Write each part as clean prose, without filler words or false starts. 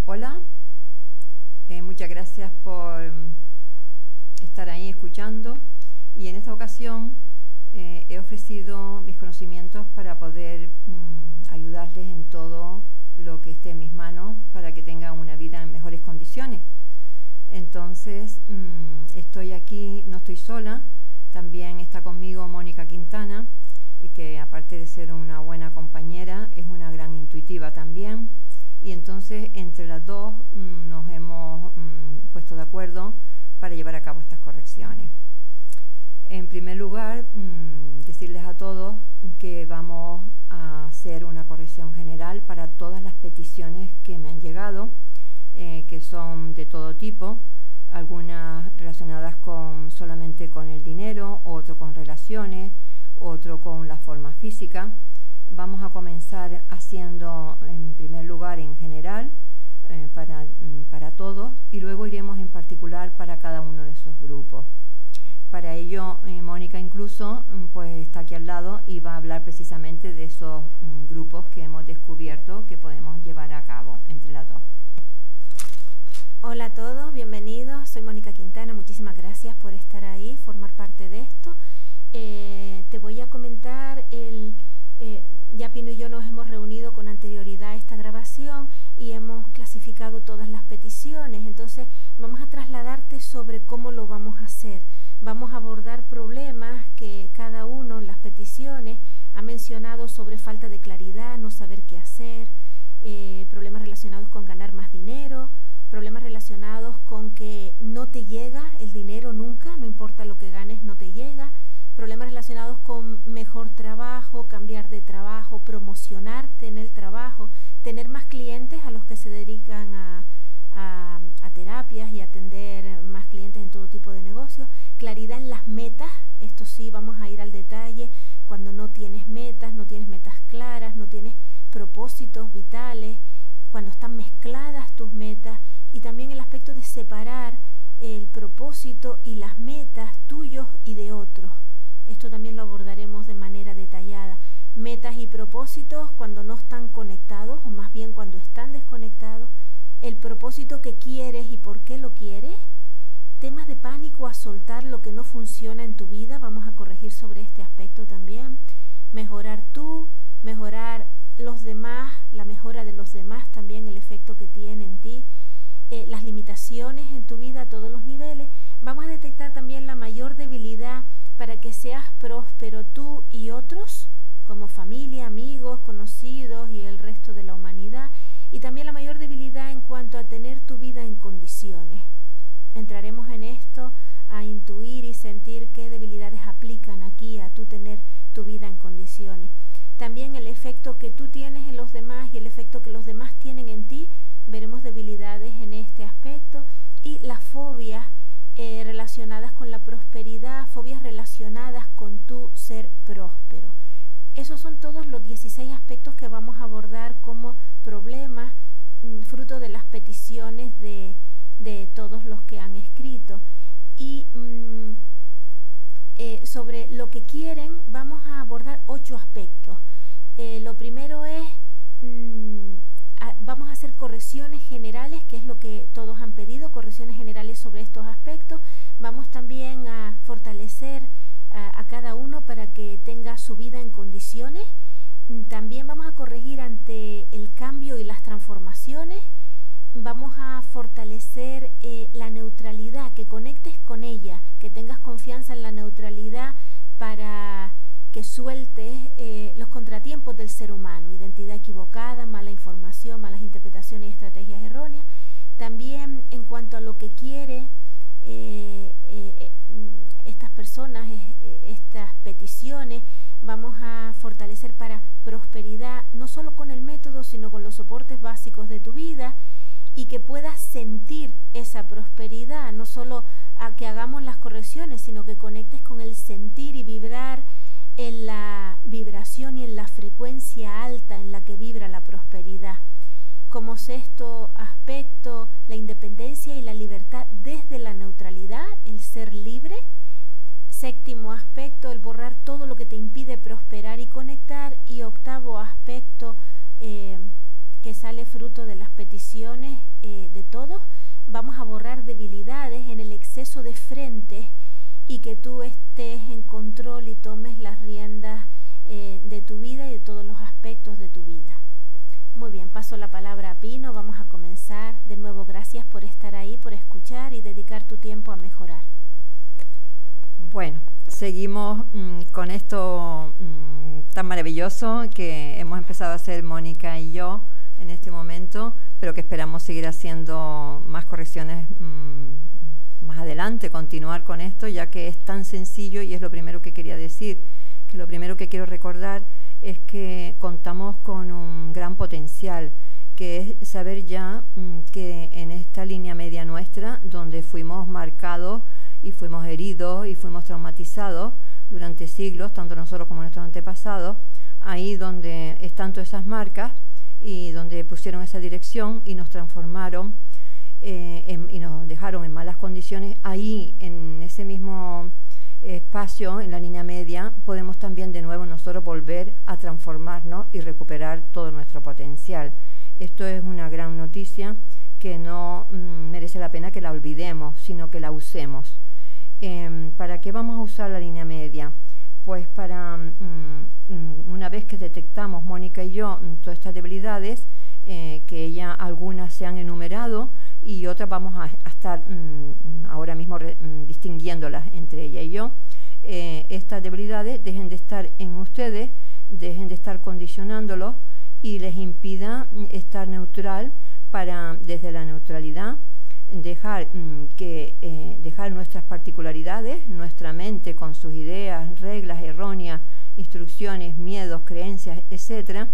Hola, muchas gracias por estar ahí escuchando, y en esta ocasión he ofrecido mis conocimientos para poder ayudarles en todo lo que esté en mis manos para que tengan una vida en mejores condiciones. Entonces estoy aquí, no estoy sola, también está conmigo Mónica Quintana, y que aparte de ser una buena compañera es una gran intuitiva también. Y entonces entre las dos nos hemos puesto de acuerdo para llevar a cabo estas correcciones. En primer lugar, decirles a todos que vamos a hacer una corrección general para todas las peticiones que me han llegado, que son de todo tipo, algunas relacionadas solamente con el dinero, otro con relaciones, otro con la forma física. Vamos a comenzar haciendo en primer lugar en general para todos, y luego iremos en particular para cada uno de esos grupos. Para ello, Mónica incluso pues está aquí al lado y va a hablar precisamente de esos grupos que hemos descubierto que podemos llevar a cabo entre las dos. Hola a todos, bienvenidos. Soy Mónica Quintana, muchísimas gracias por estar ahí, formar parte de esto. Te voy a comentar ya Pino y yo nos hemos reunido con anterioridad a esta grabación y hemos clasificado todas las peticiones. Entonces vamos a trasladarte sobre cómo lo vamos a hacer. Vamos a abordar problemas que cada uno en las peticiones ha mencionado sobre falta de claridad, no saber qué hacer, problemas relacionados con ganar más dinero, problemas relacionados con que no te llega el dinero nunca, no importa lo que ganes, no te llega, problemas relacionados con mejor trabajo, cambiar de trabajo, promocionarte en el trabajo, tener más clientes a los que se dedican a terapias y atender más clientes en todo tipo de negocios, claridad en las metas. Esto sí, vamos a ir al detalle. Cuando no tienes metas claras, no tienes propósitos vitales, cuando están mezcladas tus metas, y también el aspecto de separar el propósito y las metas tuyos y de otros. Esto también lo abordaremos de manera detallada. Metas y propósitos cuando no están conectados, o más bien cuando están desconectados. El propósito que quieres y por qué lo quieres. Temas de pánico a soltar lo que no funciona en tu vida. Vamos a corregir sobre este aspecto también. Mejorar tú, mejorar los demás, la mejora de los demás también, el efecto que tiene en ti. Las limitaciones en tu vida a todos los niveles. Vamos a detectar también la mayor debilidad para que seas próspero tú y otros, como familia, amigos, conocidos y el resto de la humanidad, y también la mayor debilidad en cuanto a tener tu vida en condiciones. Entraremos en esto a intuir y sentir qué debilidades aplican aquí a tú tener tu vida en condiciones. También el efecto que tú tienes en los demás y el efecto que los demás tienen en ti. Veremos debilidades en este aspecto, y las fobias relacionadas con la prosperidad, fobias relacionadas con tu ser próspero. Esos son todos los 16 aspectos que vamos a abordar como problemas, fruto de las peticiones de todos los que han escrito. Y sobre lo que quieren vamos a abordar 8 aspectos. Lo primero es, vamos a hacer correcciones generales, que es lo que todos han pedido, correcciones generales sobre estos aspectos. Vamos también a fortalecer a cada uno para que tenga su vida en condiciones. También vamos a corregir ante el cambio y las transformaciones. Vamos a fortalecer la neutralidad, que conectes con ella, que tengas confianza en la neutralidad para que sueltes los contratiempos del ser humano, identidad equivocada, mala información, malas interpretaciones y estrategias erróneas. También en cuanto a lo que quiere estas personas, estas peticiones, vamos a fortalecer para prosperidad, no solo con el método, sino con los soportes básicos de tu vida, y que puedas sentir esa prosperidad, no solo a que hagamos las correcciones, sino que conectes con el sentir y vibrar en la vibración y en la frecuencia alta en la que vibra la prosperidad. Como sexto aspecto, la independencia y la libertad desde la neutralidad, el ser libre. Séptimo aspecto, el borrar todo lo que te impide prosperar y conectar. Y octavo aspecto, que sale fruto de las peticiones de todos. Vamos a borrar debilidades en el exceso de frentes y que tú estés en control y tomes las riendas de tu vida y de todos los aspectos de tu vida. Muy bien, paso la palabra a Pino. Vamos a comenzar. De nuevo, gracias por estar ahí, por escuchar y dedicar tu tiempo a mejorar. Bueno, seguimos con esto tan maravilloso que hemos empezado a hacer Mónica y yo en este momento, pero que esperamos seguir haciendo más correcciones más adelante, continuar con esto, ya que es tan sencillo y es lo primero que quería decir, que lo primero que quiero recordar es que contamos con un gran potencial, que es saber ya que en esta línea media nuestra, donde fuimos marcados y fuimos heridos y fuimos traumatizados durante siglos, tanto nosotros como nuestros antepasados, ahí donde están todas esas marcas y donde pusieron esa dirección y nos transformaron y nos dejaron en malas condiciones, ahí en ese mismo espacio, en la línea media, podemos también de nuevo nosotros volver a transformarnos y recuperar todo nuestro potencial. Esto es una gran noticia que no merece la pena que la olvidemos, sino que la usemos. ¿Para qué vamos a usar la línea media? Pues para, una vez que detectamos, Mónica y yo, todas estas debilidades, que ya algunas se han enumerado y otras vamos a estar ahora mismo distinguiéndolas entre ella y yo, estas debilidades dejen de estar en ustedes, dejen de estar condicionándolos y les impida estar neutral para, desde la neutralidad, dejar nuestras particularidades, nuestra mente con sus ideas, reglas erróneas, instrucciones, miedos, creencias, etcétera,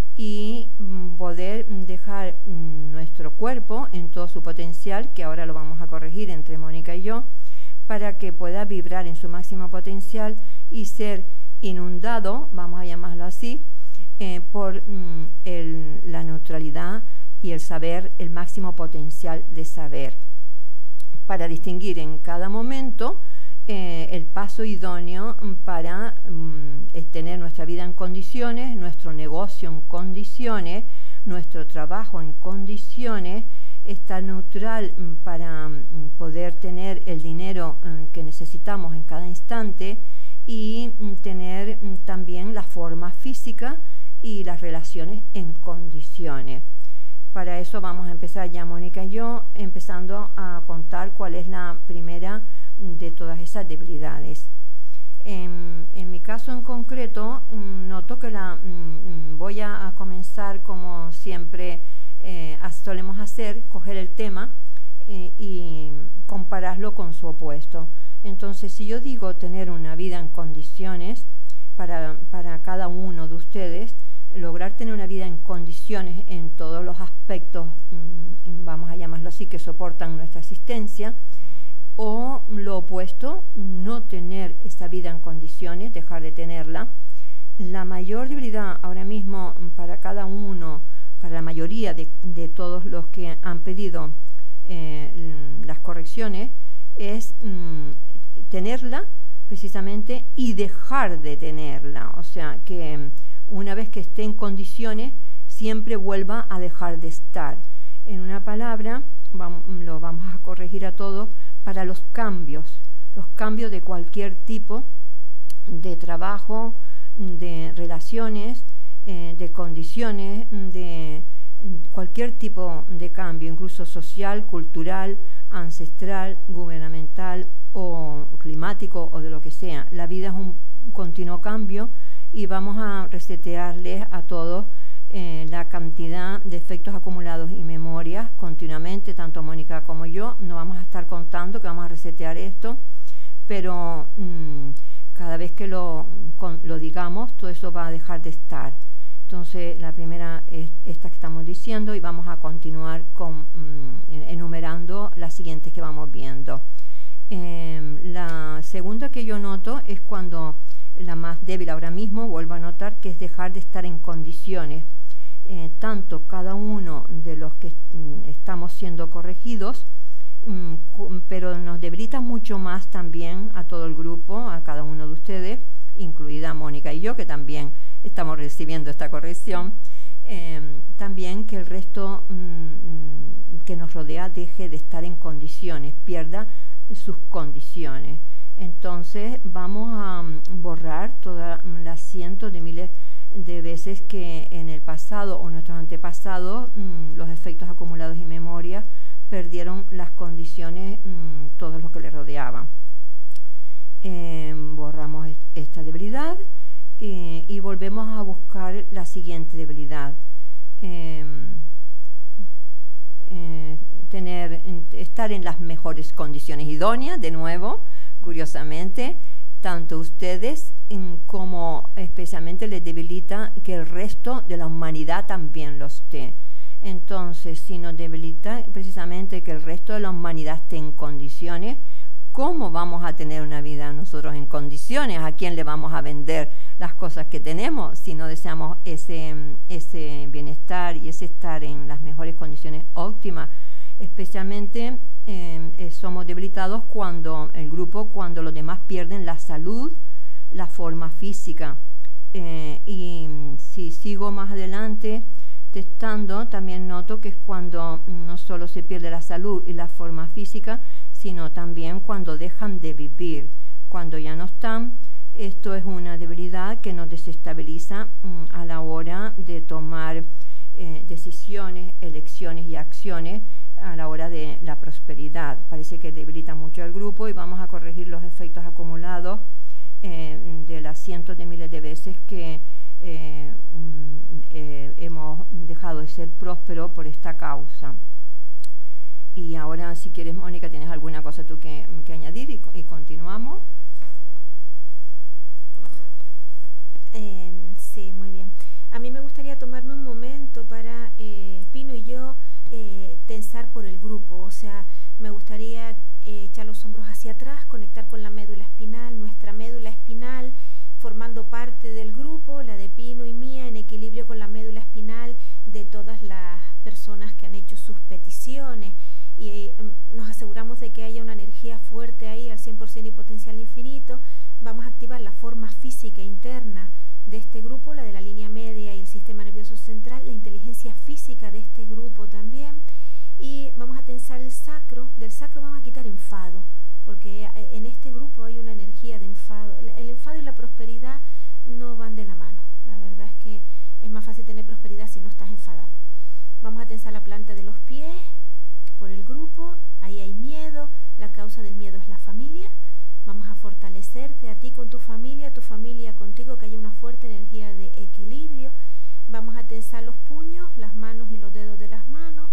y poder dejar nuestro cuerpo en todo su potencial, que ahora lo vamos a corregir entre Mónica y yo, para que pueda vibrar en su máximo potencial y ser inundado, vamos a llamarlo así, por la neutralidad y el saber, el máximo potencial de saber, para distinguir en cada momento el paso idóneo para tener nuestra vida en condiciones, nuestro negocio en condiciones, nuestro trabajo en condiciones, estar neutral para poder tener el dinero que necesitamos en cada instante y tener también la forma física y las relaciones en condiciones. Para eso vamos a empezar ya Mónica y yo, empezando a contar cuál es la primera de todas esas debilidades. En mi caso en concreto, noto que voy a comenzar como siempre solemos hacer, coger el tema y compararlo con su opuesto. Entonces, si yo digo tener una vida en condiciones para cada uno de ustedes, lograr tener una vida en condiciones en todos los aspectos, vamos a llamarlo así, que soportan nuestra existencia, o lo opuesto, no tener esa vida en condiciones, dejar de tenerla. La mayor debilidad ahora mismo para cada uno, para la mayoría de todos los que han pedido las correcciones, es tenerla precisamente y dejar de tenerla. O sea, que una vez que esté en condiciones, siempre vuelva a dejar de estar. En una palabra, lo vamos a corregir a todos, para los cambios de cualquier tipo de trabajo, de relaciones, de condiciones, de cualquier tipo de cambio, incluso social, cultural, ancestral, gubernamental o climático o de lo que sea. La vida es un continuo cambio y vamos a resetearles a todos la cantidad de efectos acumulados y memorias continuamente, tanto Mónica como yo. No vamos a estar contando que vamos a resetear esto, pero cada vez que lo digamos, todo eso va a dejar de estar. Entonces, la primera es esta que estamos diciendo y vamos a continuar enumerando las siguientes que vamos viendo. La segunda que yo noto es cuando la más débil ahora mismo, vuelvo a notar, que es dejar de estar en condiciones. Tanto cada uno de los que estamos siendo corregidos, pero nos debilita mucho más también a todo el grupo, a cada uno de ustedes, incluida Mónica y yo, que también estamos recibiendo esta corrección, también que el resto que nos rodea deje de estar en condiciones, pierda sus condiciones. Entonces vamos a borrar todas las cientos de miles de veces que en el pasado o nuestros antepasados los efectos acumulados y memorias perdieron las condiciones, todo lo que le rodeaba. Borramos esta debilidad y volvemos a buscar la siguiente debilidad. Estar en las mejores condiciones idóneas, de nuevo, curiosamente, tanto ustedes como especialmente les debilita que el resto de la humanidad también lo esté. Entonces, si nos debilita precisamente que el resto de la humanidad esté en condiciones, ¿cómo vamos a tener una vida nosotros en condiciones? ¿A quién le vamos a vender las cosas que tenemos si no deseamos ese bienestar y ese estar en las mejores condiciones óptimas? Especialmente somos debilitados cuando cuando los demás pierden la salud, la forma física. Y si sigo más adelante testando, también noto que es cuando no solo se pierde la salud y la forma física, sino también cuando dejan de vivir, cuando ya no están. Esto es una debilidad que nos desestabiliza a la hora de tomar decisiones, elecciones y acciones a la hora de la prosperidad. Parece que debilita mucho al grupo y vamos a corregir los efectos acumulados de las cientos de miles de veces que hemos dejado de ser prósperos por esta causa. Y ahora, si quieres, Mónica, ¿tienes alguna cosa tú que añadir y continuamos? Sí, muy bien. A mí me gustaría tomarme un momento para Pino y yo tensar por el grupo. O sea, me gustaría echar los hombros hacia atrás, conectar con la médula espinal, nuestra médula espinal formando parte del grupo, la de Pino y mía, en equilibrio con la médula espinal de todas las personas que han hecho sus peticiones. Y nos aseguramos de que haya una energía fuerte ahí al 100% y potencial infinito. Vamos a activar la forma física interna de este grupo, la de la línea media y el sistema nervioso central, la inteligencia física de este grupo también, y vamos a tensar el sacro. Del sacro vamos a quitar enfado, porque en este grupo hay una energía de enfado. El enfado y la prosperidad no van de la mano. La verdad es que es más fácil tener prosperidad si no estás enfadado. Vamos a tensar la planta de los pies por el grupo. Ahí hay miedo, la causa del miedo es la familia. Vamos a fortalecerte a ti con tu familia contigo, que haya una fuerte energía de equilibrio. Vamos a tensar los puños, las manos y los dedos de las manos.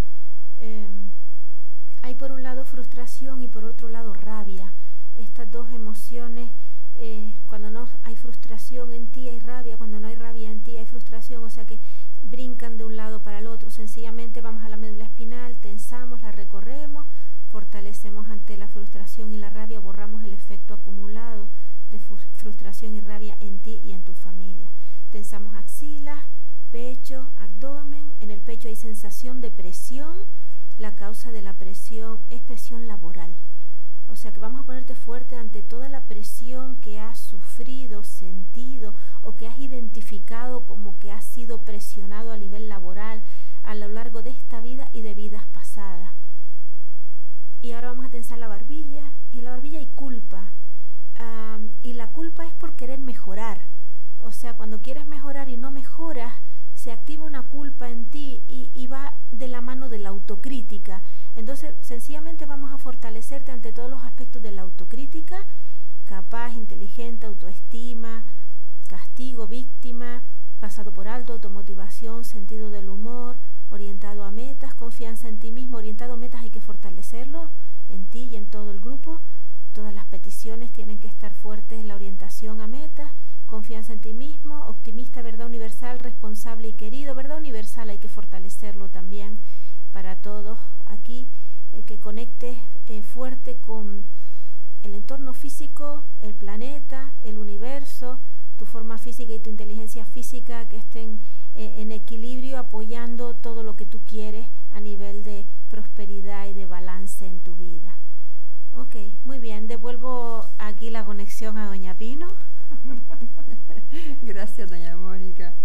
Hay por un lado frustración y por otro lado rabia. Estas dos emociones, cuando no hay frustración en ti hay rabia, cuando no hay rabia en ti hay frustración, o sea que brincan de un lado para el otro. Sencillamente vamos a la médula espinal, tensamos, la recorremos, fortalecemos ante la frustración y la rabia, borramos el efecto acumulado de frustración y rabia en ti y en tu familia. Tensamos axilas, pecho, abdomen. En el pecho hay sensación de presión. La causa de la presión es presión laboral. O sea que vamos a ponerte fuerte ante toda la presión que has sufrido, sentido o que has identificado como que has sido presionado a nivel laboral a lo largo de esta vida y de vidas pasadas. Y ahora vamos a tensar la barbilla, y en la barbilla hay culpa. Y la culpa es por querer mejorar. O sea, cuando quieres mejorar y no mejoras, se activa una culpa en ti y va de la mano de la autocrítica. Entonces, sencillamente vamos a fortalecerte ante todos los aspectos de la autocrítica, capaz, inteligente, autoestima, castigo, víctima, pasado por alto, automotivación, sentido del humor, orientado a metas, confianza en ti mismo. Orientado a metas hay que fortalecerlo en ti y en todo el grupo. Todas las peticiones tienen que estar fuertes en la orientación a metas, confianza en ti mismo, optimista, verdad universal, responsable y querido. Verdad universal hay que fortalecerlo también para todos aquí, que conectes fuerte con el entorno físico, el planeta, el universo, tu forma física y tu inteligencia física, que estén en equilibrio, apoyando todo lo que tú quieres a nivel de prosperidad y de balance en tu vida. Ok, muy bien, devuelvo aquí la conexión a Doña Pino. Gracias, doña Mónica.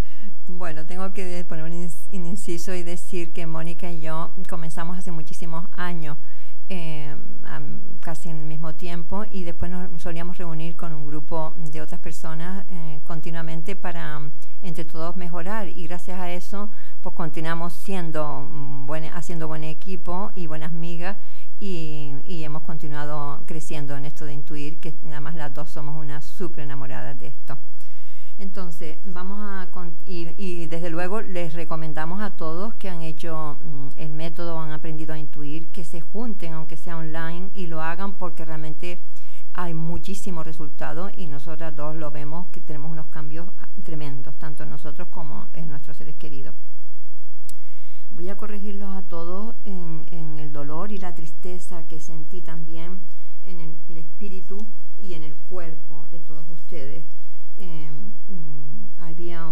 Bueno, tengo que poner un inciso y decir que Mónica y yo comenzamos hace muchísimos años, casi en el mismo tiempo, y después nos solíamos reunir con un grupo de otras personas continuamente para entre todos mejorar, y gracias a eso pues continuamos haciendo buen equipo y buenas migas, y hemos continuado creciendo en esto de intuir, que nada más las dos somos unas súper enamoradas de esto. Entonces, y desde luego les recomendamos a todos que han hecho el método o han aprendido a intuir, que se junten, aunque sea online, y lo hagan, porque realmente hay muchísimos resultados, y nosotras dos lo vemos, que tenemos unos cambios tremendos, tanto en nosotros como en nuestros seres queridos. Voy a corregirlos a todos en el dolor y la tristeza que sentí también en el espíritu y en el cuerpo de todos ustedes. Había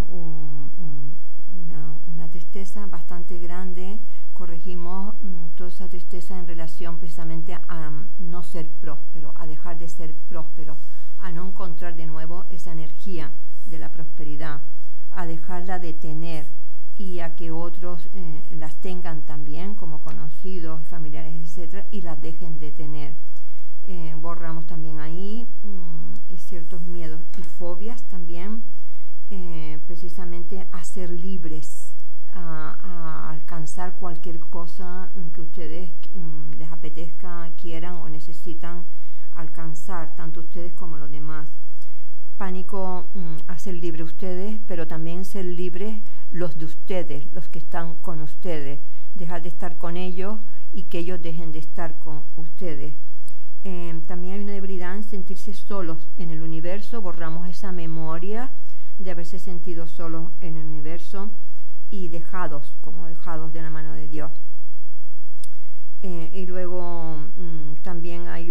una tristeza bastante grande. Corregimos toda esa tristeza en relación precisamente a no ser próspero, a dejar de ser próspero, a no encontrar de nuevo esa energía de la prosperidad, a dejarla de tener, y a que otros las tengan también como conocidos y familiares, etcétera, y las dejen de tener. Borramos también ahí ciertos miedos y fobias también, precisamente a ser libres, a alcanzar cualquier cosa que ustedes les apetezca, quieran o necesitan alcanzar, tanto ustedes como los demás. Pánico a ser libres ustedes, pero también ser libres los de ustedes, los que están con ustedes, dejar de estar con ellos y que ellos dejen de estar con ustedes. También hay una debilidad en sentirse solos en el universo. Borramos esa memoria de haberse sentido solos en el universo y dejados de la mano de Dios. Y luego también hay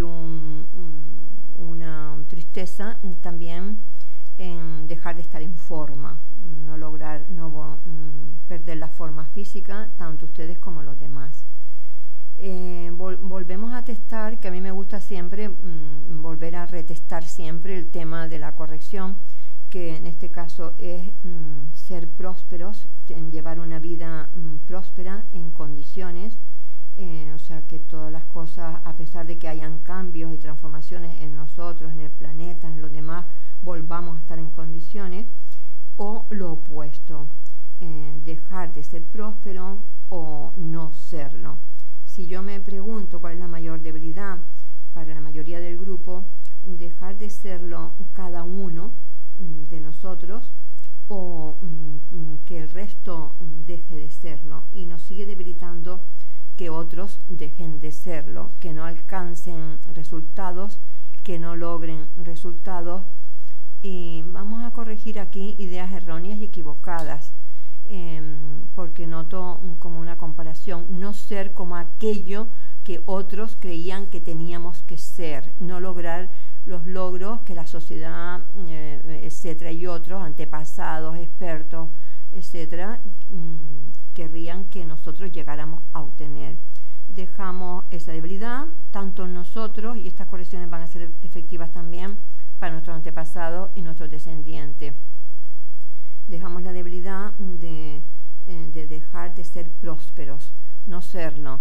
una tristeza también en dejar de estar en forma, no perder la forma física, tanto ustedes como los demás. Volvemos a testar, que a mí me gusta siempre volver a retestar siempre el tema de la corrección, que en este caso es ser prósperos, llevar una vida próspera en condiciones, o sea, que todas las cosas, a pesar de que hayan cambios y transformaciones en nosotros, en el planeta, en los demás, volvamos a estar en condiciones, o lo opuesto, dejar de ser próspero o no serlo. Si yo me pregunto cuál es la mayor debilidad para la mayoría del grupo, dejar de serlo cada uno de nosotros, o que el resto deje de serlo, y nos sigue debilitando que otros dejen de serlo, que no alcancen resultados, que no logren resultados. Y vamos a corregir aquí ideas erróneas y equivocadas, porque noto como una comparación, no ser como aquello que otros creían que teníamos que ser, no lograr los logros que la sociedad, etcétera, y otros antepasados, expertos, etcétera, querrían que nosotros llegáramos a obtener. Dejamos esa debilidad tanto en nosotros, y estas correcciones van a ser efectivas también para nuestros antepasados y nuestros descendientes. Dejamos la debilidad de dejar de ser prósperos, no serlo.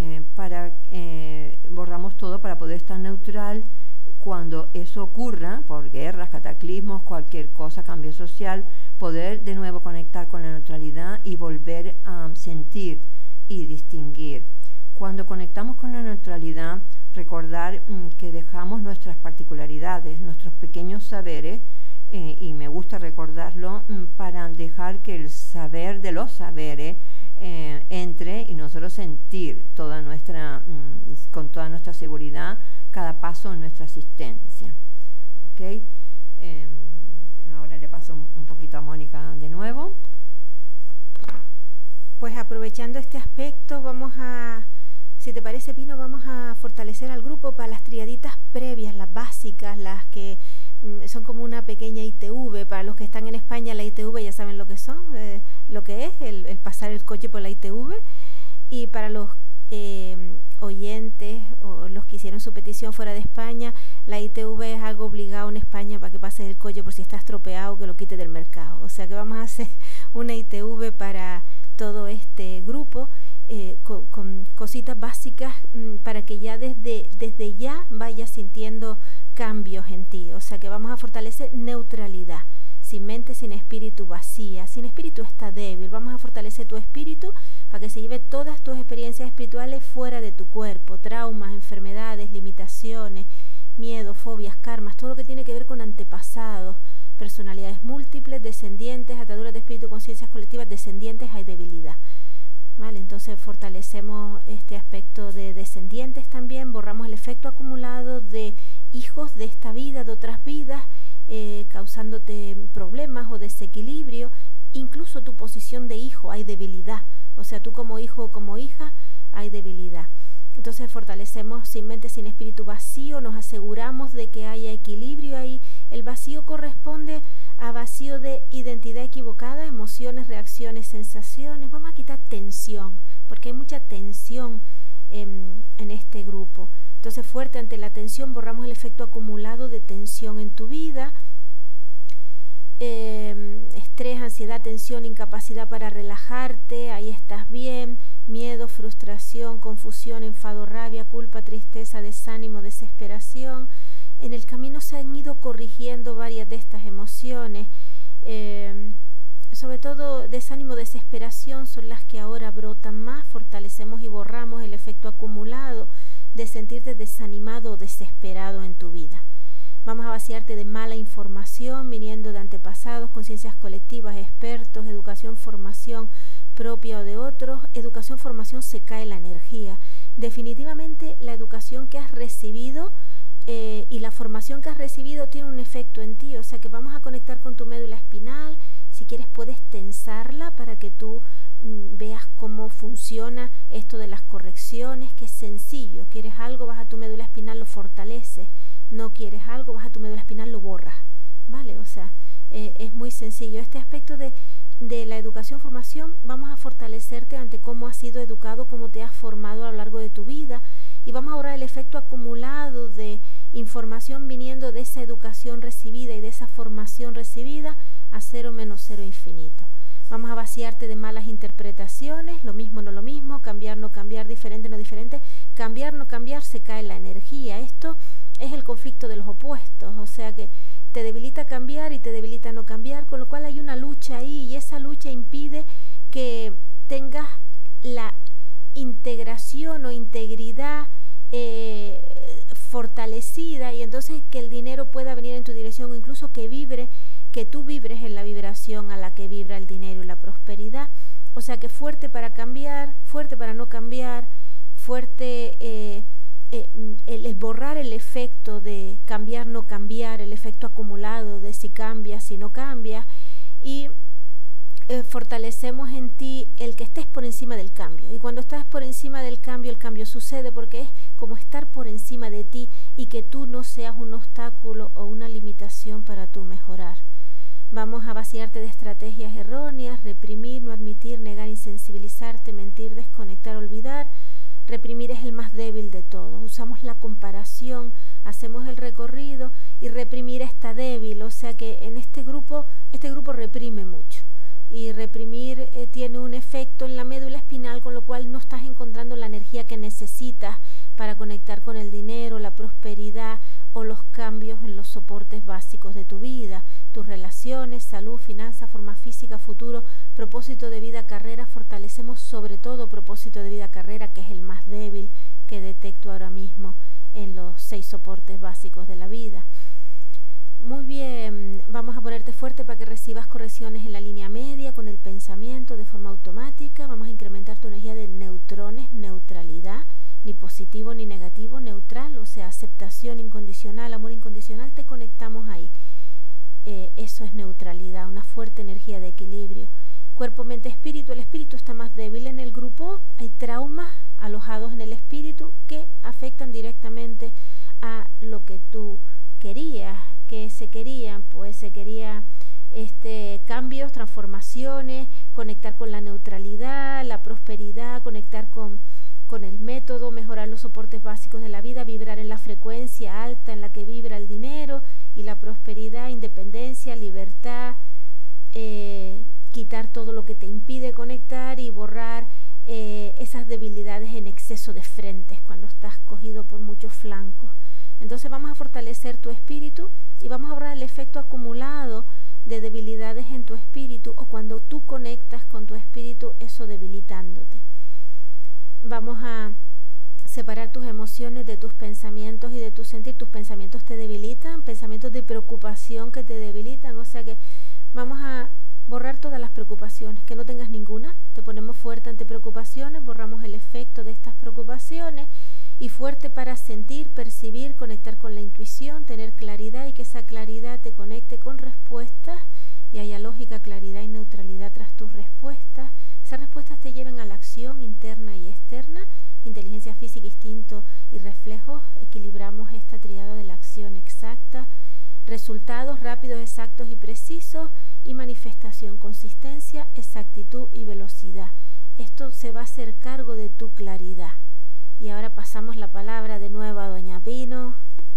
Borramos todo para poder estar neutral cuando eso ocurra, por guerras, cataclismos, cualquier cosa, cambio social, poder de nuevo conectar con la neutralidad y volver a sentir y distinguir. Cuando conectamos con la neutralidad, recordar que dejamos nuestras particularidades, nuestros pequeños saberes, y me gusta recordarlo, para dejar que el saber de los saberes entre y nosotros sentir con toda nuestra seguridad cada paso en nuestra existencia. ¿Okay? Ahora le paso un poquito a Mónica de nuevo. Pues aprovechando este aspecto, si te parece, Pino, vamos a fortalecer al grupo para las triaditas previas, las básicas, las que son como una pequeña ITV. Para los que están en España, la ITV ya saben lo que son, lo que es el pasar el coche por la ITV. Y para los oyentes o los que que hicieron su petición fuera de España, la ITV es algo obligado en España para que pases el collo por si está estropeado, que lo quites del mercado. O sea que vamos a hacer una ITV para todo este grupo, con cositas básicas para que ya desde ya vayas sintiendo cambios en ti. O sea que vamos a fortalecer neutralidad, sin mente, sin espíritu, vacía, sin espíritu está débil. Vamos a fortalecer tu espíritu para que se lleve todas tus experiencias espirituales fuera de tu cuerpo, traumas, enfermedades, limitaciones, miedos, fobias, karmas, todo lo que tiene que ver con antepasados, personalidades múltiples, descendientes, ataduras de espíritu, conciencias colectivas, descendientes, hay debilidad. ¿Vale? Entonces fortalecemos este aspecto de descendientes también, borramos el efecto acumulado de hijos de esta vida, de otras vidas, causándote problemas o desequilibrio. Incluso tu posición de hijo hay debilidad, o sea, tú como hijo o como hija hay debilidad. Entonces fortalecemos sin mente, sin espíritu vacío, nos aseguramos de que haya equilibrio ahí. El vacío corresponde a vacío de identidad equivocada, emociones, reacciones, sensaciones. Vamos a quitar tensión, porque hay mucha tensión en este grupo. Entonces, fuerte ante la tensión, borramos el efecto acumulado de tensión en tu vida. Estrés, ansiedad, tensión, incapacidad para relajarte, ahí estás bien. Miedo, frustración, confusión, enfado, rabia, culpa, tristeza, desánimo, desesperación. En el camino se han ido corrigiendo varias de estas emociones, sobre todo desánimo, desesperación son las que ahora brotan más. Fortalecemos y borramos el efecto acumulado de sentirte desanimado o desesperado en tu vida. Vamos a vaciarte de mala información viniendo de antepasados, conciencias colectivas, expertos, educación, formación propia o de otros. Educación, formación, se cae la energía. Definitivamente la educación que has recibido y la formación que has recibido tiene un efecto en ti, o sea que vamos a conectar con tu médula espinal. Si quieres puedes tensarla para que tú veas cómo funciona esto de las correcciones, que es sencillo. Quieres algo, vas a tu médula espinal, lo fortaleces. No quieres algo, vas a tu médula espinal, lo borras, ¿vale? O sea, es muy sencillo. Este aspecto de la educación-formación, vamos a fortalecerte ante cómo has sido educado, cómo te has formado a lo largo de tu vida, y vamos a ahorrar el efecto acumulado de información viniendo de esa educación recibida y de esa formación recibida a 0 menos 0 infinito. Vamos a vaciarte de malas interpretaciones, lo mismo, no lo mismo, cambiar, no cambiar, diferente, no diferente, cambiar, no cambiar, se cae la energía. Esto es el conflicto de los opuestos, o sea que te debilita cambiar y te debilita no cambiar, con lo cual hay una lucha ahí, y esa lucha impide que tengas la integración o integridad fortalecida, y entonces que el dinero pueda venir en tu dirección, o incluso que tú vibres en la vibración a la que vibra el dinero y la prosperidad. O sea que fuerte para cambiar, fuerte para no cambiar, fuerte el borrar el efecto de cambiar, no cambiar, el efecto acumulado de si cambias, si no cambias, y fortalecemos en ti el que estés por encima del cambio. Y cuando estás por encima del cambio, el cambio sucede, porque es como estar por encima de ti y que tú no seas un obstáculo o una limitación para tú mejorar. Vamos a vaciarte de estrategias erróneas, reprimir, no admitir, negar, insensibilizarte, mentir, desconectar, olvidar. Reprimir es el más débil de todos. Usamos la comparación, hacemos el recorrido, y reprimir está débil. O sea que en este grupo reprime mucho. Y reprimir tiene un efecto en la médula espinal, con lo cual no estás encontrando la energía que necesitas para conectar con el dinero, la prosperidad o los cambios en los soportes básicos de tu vida, tus relaciones, salud, finanzas, forma física, futuro, propósito de vida, carrera. Fortalecemos sobre todo propósito de vida, carrera, que es el más débil que detecto ahora mismo en los 6 soportes básicos de la vida. Muy bien, vamos a ponerte fuerte para que recibas correcciones en la línea media con el pensamiento de forma automática. Vamos a incrementar tu energía de neutrones, neutralidad, ni positivo ni negativo, neutral, o sea, aceptación incondicional, amor incondicional, te conectamos ahí. Eso es neutralidad, una fuerte energía de equilibrio. Cuerpo, mente, espíritu. El espíritu está más débil en el grupo. Hay traumas alojados en el espíritu que afectan directamente a lo que tú querías. Que se querían, pues se quería cambios, transformaciones, conectar con la neutralidad, la prosperidad, conectar con el método, mejorar los soportes básicos de la vida, vibrar en la frecuencia alta en la que vibra el dinero y la prosperidad, independencia, libertad, quitar todo lo que te impide conectar y borrar esas debilidades en exceso de frentes cuando estás cogido por muchos flancos. Entonces vamos a fortalecer tu espíritu y vamos a borrar el efecto acumulado de debilidades en tu espíritu o cuando tú conectas con tu espíritu, eso debilitándote. Vamos a separar tus emociones de tus pensamientos y de tu sentir. Tus pensamientos te debilitan, pensamientos de preocupación que te debilitan, o sea que vamos a borrar todas las preocupaciones, que no tengas ninguna. Te ponemos fuerte ante preocupaciones, borramos el efecto de estas preocupaciones y fuerte para sentir, percibir, conectar con la intuición, tener claridad y que esa claridad te conecte con respuestas y haya lógica, claridad y neutralidad tras tus respuestas. Esas respuestas te lleven a la acción interna y externa, inteligencia física, instinto y reflejos. Equilibramos esta tríada de la acción exacta, resultados rápidos, exactos y precisos y manifestación, consistencia, exactitud y velocidad. Esto se va a hacer cargo de tu claridad. Y ahora pasamos la palabra de nuevo a doña Pino.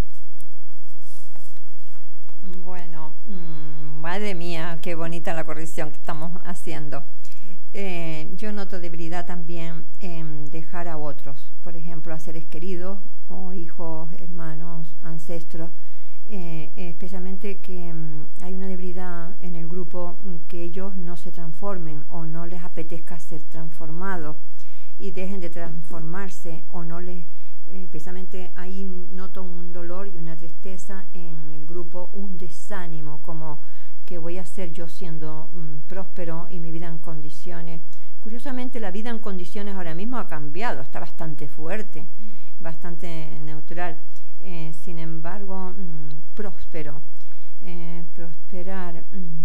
Bueno, madre mía, qué bonita la corrección que estamos haciendo. Yo noto debilidad también en dejar a otros, por ejemplo, a seres queridos o hijos, hermanos, ancestros, especialmente que hay una debilidad en el grupo que ellos no se transformen o no les apetezca ser transformados y dejen de transformarse o no les, precisamente ahí noto un dolor y una tristeza en el grupo, un desánimo, como que voy a hacer yo siendo próspero y mi vida en condiciones. Curiosamente la vida en condiciones ahora mismo ha cambiado, está bastante fuerte, bastante neutral, sin embargo próspero, prosperar.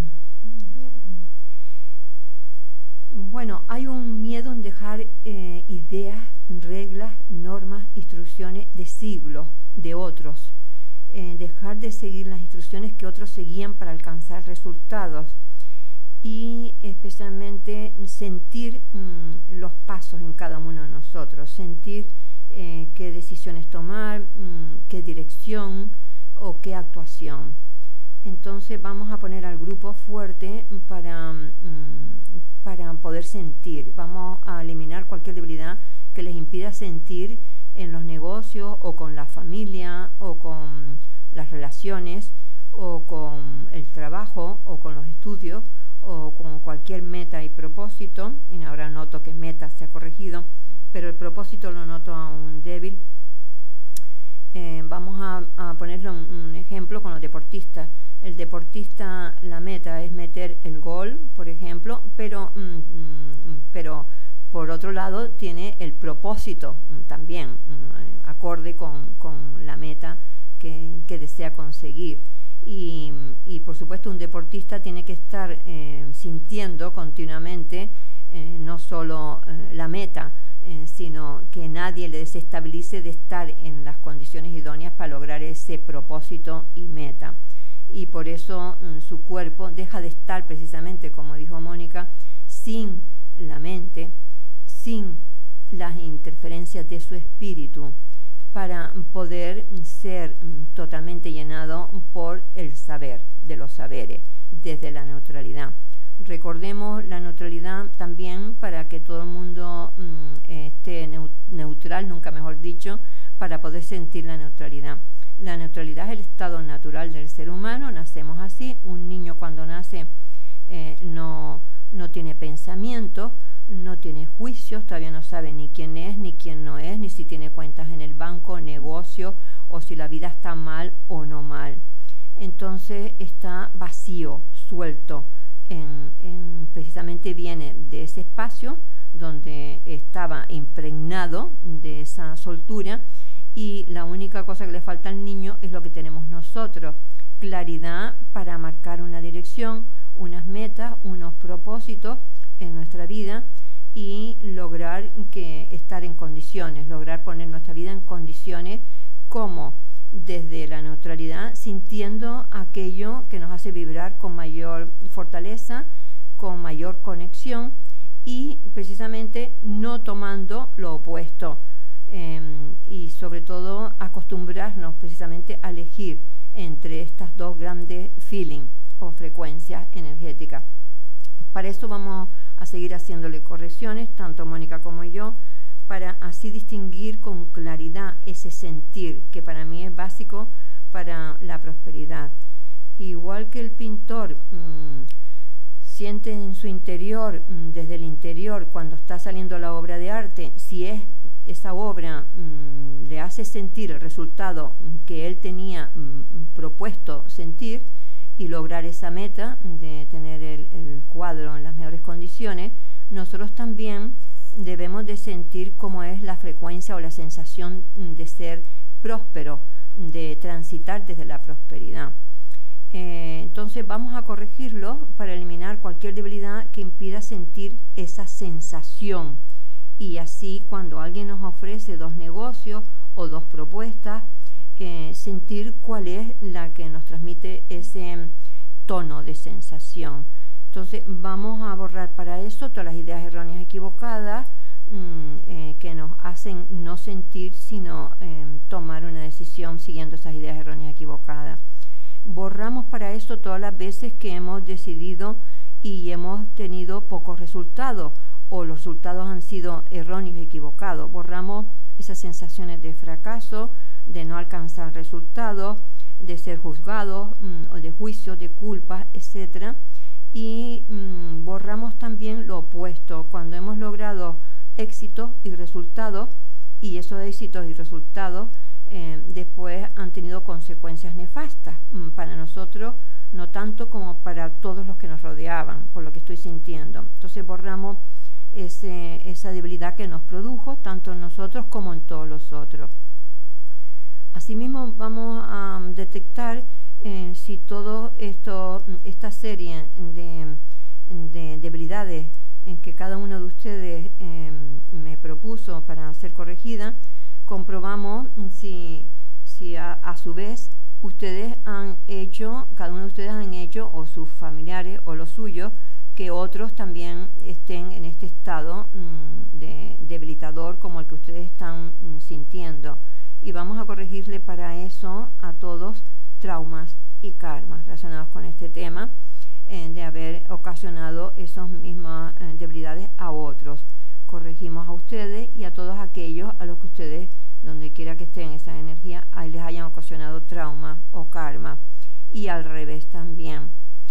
Bueno, hay un miedo en dejar ideas, reglas, normas, instrucciones de siglos, de otros. Dejar de seguir las instrucciones que otros seguían para alcanzar resultados y especialmente sentir los pasos en cada uno de nosotros, sentir qué decisiones tomar, qué dirección o qué actuación. Entonces vamos a poner al grupo fuerte para poder sentir. Vamos a eliminar cualquier debilidad que les impida sentir en los negocios o con la familia o con las relaciones o con el trabajo o con los estudios o con cualquier meta y propósito. Y ahora noto que meta se ha corregido, pero el propósito lo noto aún débil. Vamos a ponerle un ejemplo con los deportistas. El deportista, la meta es meter el gol, por ejemplo, pero por otro lado tiene el propósito también, acorde con la meta que desea conseguir. Y por supuesto un deportista tiene que estar sintiendo continuamente no solo la meta, sino que nadie le desestabilice de estar en las condiciones idóneas para lograr ese propósito y meta. Y por eso su cuerpo deja de estar precisamente, como dijo Mónica, sin la mente, sin las interferencias de su espíritu, para poder ser totalmente llenado por el saber, de los saberes, desde la neutralidad. Recordemos la neutralidad también para que todo el mundo esté neutral, nunca mejor dicho, para poder sentir la neutralidad. La neutralidad es el estado natural del ser humano, nacemos así. Un niño cuando nace no tiene pensamientos, no tiene juicios, todavía no sabe ni quién es, ni quién no es, ni si tiene cuentas en el banco, negocio, o si la vida está mal o no mal. Entonces está vacío, suelto, precisamente viene de ese espacio donde estaba impregnado de esa soltura, y la única cosa que le falta al niño es lo que tenemos nosotros: claridad para marcar una dirección, unas metas, unos propósitos en nuestra vida y lograr estar en condiciones, lograr poner nuestra vida en condiciones como desde la neutralidad, sintiendo aquello que nos hace vibrar con mayor fortaleza, con mayor conexión y precisamente no tomando lo opuesto. y sobre todo acostumbrarnos precisamente a elegir entre estas dos grandes feelings o frecuencias energéticas. Para eso vamos a seguir haciéndole correcciones, tanto Mónica como yo, para así distinguir con claridad ese sentir que para mí es básico para la prosperidad. Igual que el pintor siente en su interior, desde el interior, cuando está saliendo la obra de arte, si esa obra le hace sentir el resultado que él tenía propuesto sentir y lograr esa meta de tener el cuadro en las mejores condiciones, nosotros también debemos de sentir cómo es la frecuencia o la sensación de ser próspero, de transitar desde la prosperidad. Entonces vamos a corregirlo para eliminar cualquier debilidad que impida sentir esa sensación, y así cuando alguien nos ofrece dos negocios o dos propuestas, sentir cuál es la que nos transmite ese tono de sensación. Entonces vamos a borrar para eso todas las ideas erróneas equivocadas que nos hacen no sentir, sino tomar una decisión siguiendo esas ideas erróneas equivocadas. Borramos para eso todas las veces que hemos decidido y hemos tenido pocos resultados o los resultados han sido erróneos y equivocados. Borramos esas sensaciones de fracaso, de no alcanzar resultados, de ser juzgados, o de juicios, de culpas, etc. Y borramos también lo opuesto, cuando hemos logrado éxitos y resultados, y esos éxitos y resultados después han tenido consecuencias nefastas para nosotros, no tanto como para todos los que nos rodeaban, por lo que estoy sintiendo. Entonces borramos esa debilidad que nos produjo, tanto en nosotros como en todos los otros. Asimismo vamos a detectar si todo esta serie de debilidades en que cada uno de ustedes me propuso para ser corregida, comprobamos si a su vez ustedes han hecho, cada uno de ustedes han hecho, o sus familiares o los suyos, que otros también estén en este estado debilitador como el que ustedes están sintiendo. Y vamos a corregirle para eso a todos traumas y karmas relacionados con este tema de haber ocasionado esas mismas debilidades a otros. Corregimos a ustedes y a todos aquellos a los que ustedes, donde quiera que estén esa energía, ahí les hayan ocasionado trauma o karma. Y al revés también.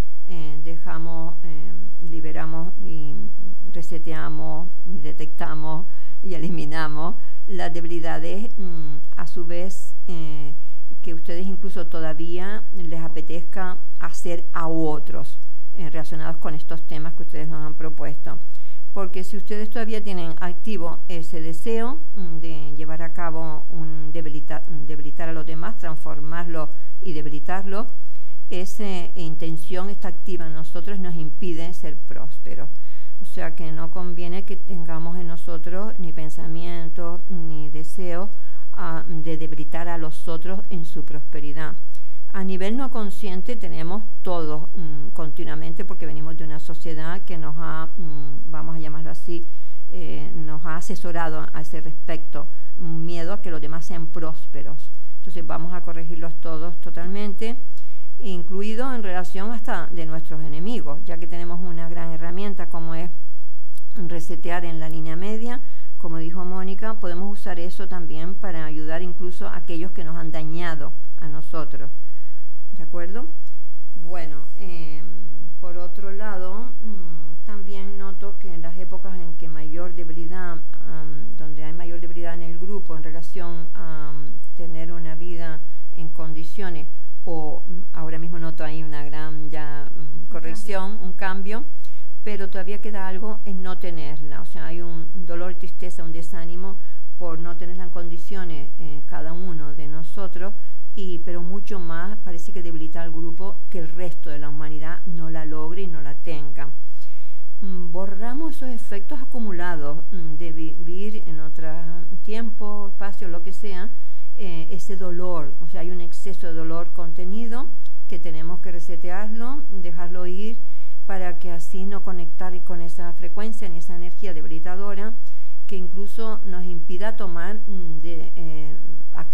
Dejamos, liberamos y reseteamos y detectamos y eliminamos las debilidades, a su vez que ustedes incluso todavía les apetezca hacer a otros relacionados con estos temas que ustedes nos han propuesto. Porque si ustedes todavía tienen activo ese deseo de llevar a cabo debilitar a los demás, transformarlo y debilitarlo, esa intención está activa en nosotros y nos impide ser prósperos. O sea que no conviene que tengamos en nosotros ni pensamientos ni deseos de debilitar a los otros en su prosperidad. A nivel no consciente tenemos todos continuamente, porque venimos de una sociedad que nos ha, vamos a llamarlo así, nos ha asesorado a ese respecto, un miedo a que los demás sean prósperos. Entonces vamos a corregirlos todos totalmente, incluido en relación hasta de nuestros enemigos, ya que tenemos una gran herramienta como es resetear en la línea media. Como dijo Mónica, podemos usar eso también para ayudar incluso a aquellos que nos han dañado a nosotros. ¿De acuerdo? Bueno, por otro lado, también noto que en las épocas en que mayor debilidad, donde hay mayor debilidad en el grupo en relación a tener una vida en condiciones, o ahora mismo noto ahí una gran corrección, un cambio, pero todavía queda algo en no tenerla. O sea, hay un dolor, tristeza, un desánimo por no tenerla en condiciones cada uno de nosotros, pero mucho más parece que debilita al grupo, que el resto de la humanidad no la logre y no la tenga. Borramos esos efectos acumulados de vivir en otro tiempo, espacio, lo que sea, ese dolor. O sea, hay un exceso de dolor contenido que tenemos que resetearlo, dejarlo ir, para que así no conectar con esa frecuencia ni esa energía debilitadora que incluso nos impida tomar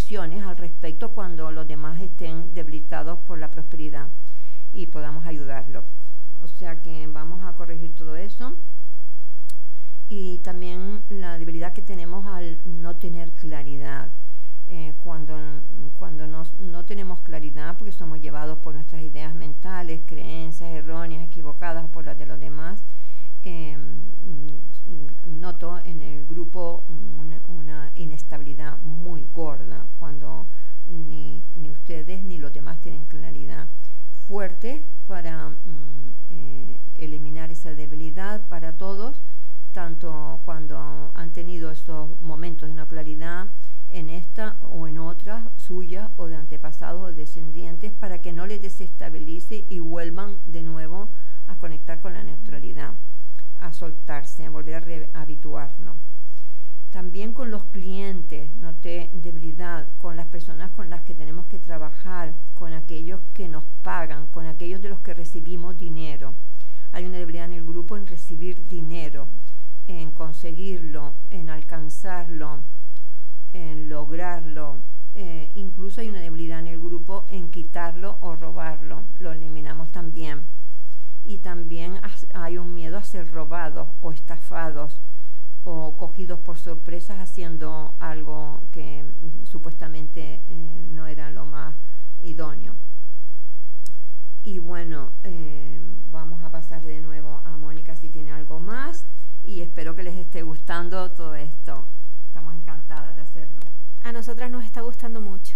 acciones al respecto cuando los demás estén debilitados por la prosperidad y podamos ayudarlos. O sea que vamos a corregir todo eso. Y también la debilidad que tenemos al no tener claridad. Cuando no tenemos claridad, porque somos llevados por nuestras ideas mentales, creencias erróneas, equivocadas o por las de los demás, noto en el grupo una inestabilidad muy gorda, cuando ni ustedes ni los demás tienen claridad fuerte para eliminar esa debilidad para todos, tanto cuando han tenido estos momentos de no claridad en esta o en otras suyas o de antepasados o descendientes, para que no les desestabilice y vuelvan de nuevo a conectar con la neutralidad, a soltarse, a volver a habituarnos. También con los clientes noté debilidad, con las personas con las que tenemos que trabajar, con aquellos que nos pagan, con aquellos de los que recibimos dinero. Hay una debilidad en el grupo en recibir dinero, en conseguirlo, en alcanzarlo, en lograrlo. Incluso hay una debilidad en el grupo en quitarlo o robarlo. Lo eliminamos también. Y también hay un miedo a ser robados o estafados o cogidos por sorpresas haciendo algo que supuestamente no era lo más idóneo. Y bueno, vamos a pasarle de nuevo a Mónica si tiene algo más, y espero que les esté gustando todo esto. Estamos encantadas de hacerlo. A nosotras nos está gustando mucho.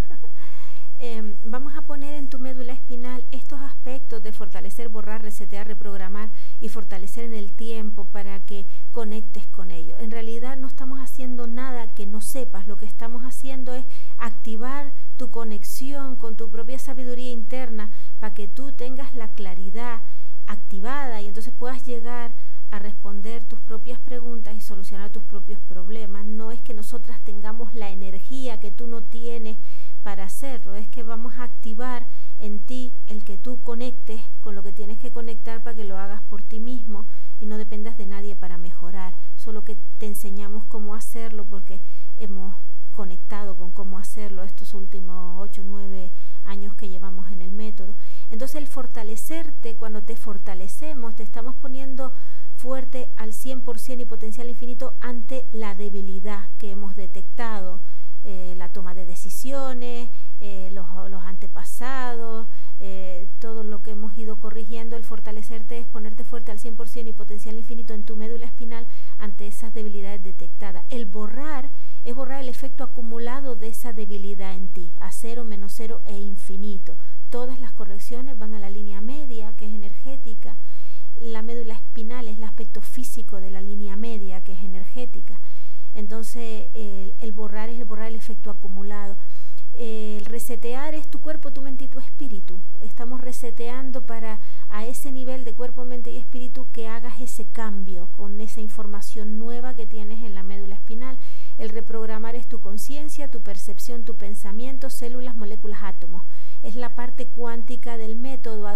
Vamos a poner en tu médula espinal estos aspectos de fortalecer, borrar, resetear, reprogramar y fortalecer en el tiempo para que conectes con ello. En realidad no estamos haciendo nada que no sepas, lo que estamos haciendo es activar tu conexión con tu propia sabiduría interna para que tú tengas la claridad activada y entonces puedas llegar a responder tus propias preguntas y solucionar tus propios problemas. No es que nosotras tengamos la energía que tú no tienes para hacerlo, es que vamos a activar en ti el que tú conectes con lo que tienes que conectar para que lo hagas por ti mismo y no dependas de nadie para mejorar, solo que te enseñamos cómo hacerlo porque hemos conectado con cómo hacerlo estos últimos 8 o 9 años que llevamos en el método. Entonces el fortalecerte, cuando te fortalecemos, te estamos poniendo fuerte al 100% y potencial infinito ante la debilidad que hemos detectado, la toma de decisiones, los antepasados, todo lo que hemos ido corrigiendo. El fortalecerte es ponerte fuerte al 100% y potencial infinito en tu médula espinal ante esas debilidades detectadas. El borrar es borrar el efecto acumulado de esa debilidad en ti, a 0, menos 0 e infinito. Todas las correcciones van a la línea media, que es energética. La médula espinal es el aspecto físico de la línea media, que es energética. Entonces el borrar es el borrar el efecto acumulado. El resetear es tu cuerpo, tu mente y tu espíritu. Estamos reseteando para a ese nivel de cuerpo, mente y espíritu que hagas ese cambio con esa información nueva que tienes en la médula espinal. El reprogramar es tu conciencia, tu percepción, tu pensamiento, células, moléculas, átomos. Es la parte cuántica del método.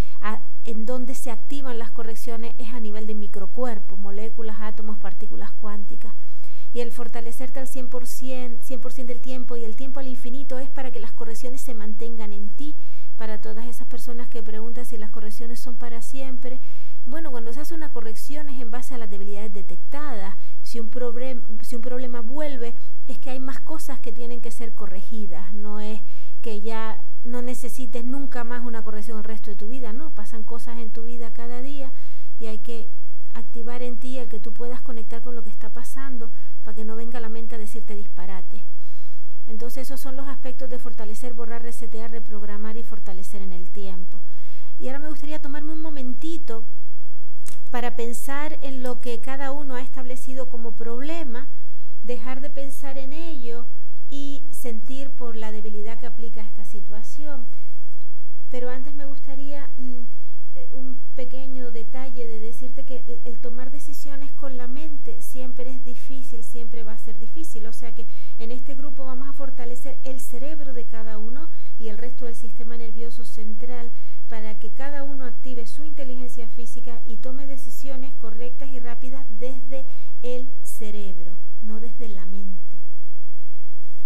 En donde se activan las correcciones es a nivel de microcuerpo, moléculas, átomos, partículas cuánticas. Y el fortalecerte al 100% del tiempo y el tiempo al infinito es para que las correcciones se mantengan en ti. Para todas esas personas que preguntan si las correcciones son para siempre, bueno, cuando se hace una corrección es en base a las debilidades detectadas. Si un problema vuelve, es que hay más cosas que tienen que ser corregidas, no es que ya no necesites nunca más una corrección el resto de tu vida, no, pasan cosas en tu vida cada día y hay que activar en ti el que tú puedas conectar con lo que está pasando para que no venga la mente a decirte disparate. Entonces esos son los aspectos de fortalecer, borrar, resetear, reprogramar y fortalecer en el tiempo. Y ahora me gustaría tomarme un momentito para pensar en lo que cada uno ha establecido como problema, dejar de pensar en ello y sentir por la debilidad que aplica a esta situación. Pero antes me gustaría un pequeño detalle de decirte que el tomar decisiones con la mente siempre es difícil, siempre va a ser difícil. O sea que en este grupo vamos a fortalecer el cerebro de cada uno y el resto del sistema nervioso central para que cada uno active su inteligencia física y tome decisiones correctas y rápidas desde el cerebro, no desde la mente. Entonces,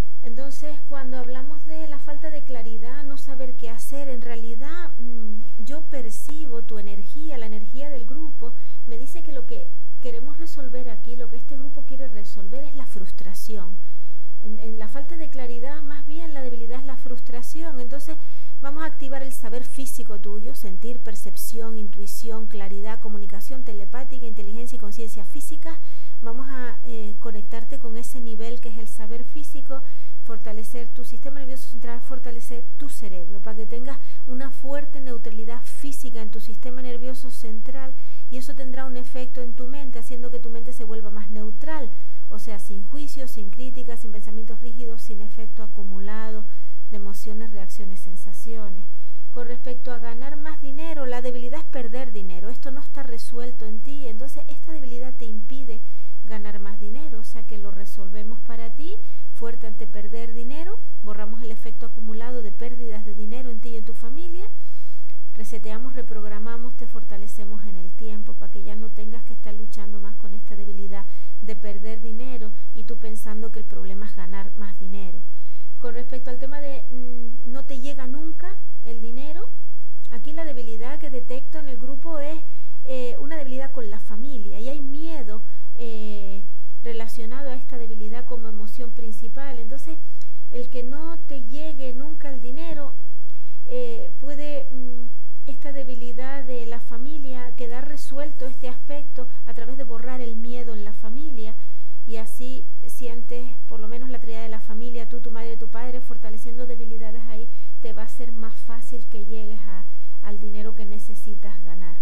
Entonces, cuando hablamos de la falta de claridad, no saber qué hacer, en realidad yo percibo tu energía, la energía del grupo, me dice que lo que queremos resolver aquí, lo que este grupo quiere resolver es la frustración. En la falta de claridad, más bien la debilidad es la frustración. Entonces, vamos a activar el saber físico tuyo, sentir, percepción, intuición, claridad, comunicación telepática, inteligencia y conciencia física. Vamos a conectarte con ese nivel que es el saber físico, fortalecer tu sistema nervioso central, fortalecer tu cerebro, para que tengas una fuerte neutralidad física en tu sistema nervioso central, y eso tendrá un efecto en tu mente, haciendo que tu mente se vuelva más neutral, o sea, sin juicios, sin críticas, sin pensamientos rígidos, sin efecto acumulado de emociones, reacciones, sensaciones. Con respecto a ganar más dinero, la debilidad es perder dinero. Esto no está resuelto en ti, entonces esta debilidad te impide ganar más dinero, o sea que lo resolvemos para ti, fuerte ante perder dinero, borramos el efecto acumulado de pérdidas de dinero en ti y en tu familia, reseteamos, reprogramamos, te fortalecemos en el tiempo para que ya no tengas que estar luchando más con esta debilidad de perder dinero y tú pensando que el problema es ganar más dinero. Con respecto al tema de no te llega nunca el dinero, aquí la debilidad que detecto en el grupo es una debilidad con la familia, y hay miedo relacionado a esta debilidad como emoción principal. Entonces, el que no te llegue nunca el dinero puede esta debilidad de la familia quedar resuelto este aspecto a través de borrar el miedo en la familia, y así sientes por lo menos la tríada de la familia, tú, tu madre, tu padre, fortaleciendo debilidades ahí, te va a ser más fácil que llegues al dinero que necesitas ganar.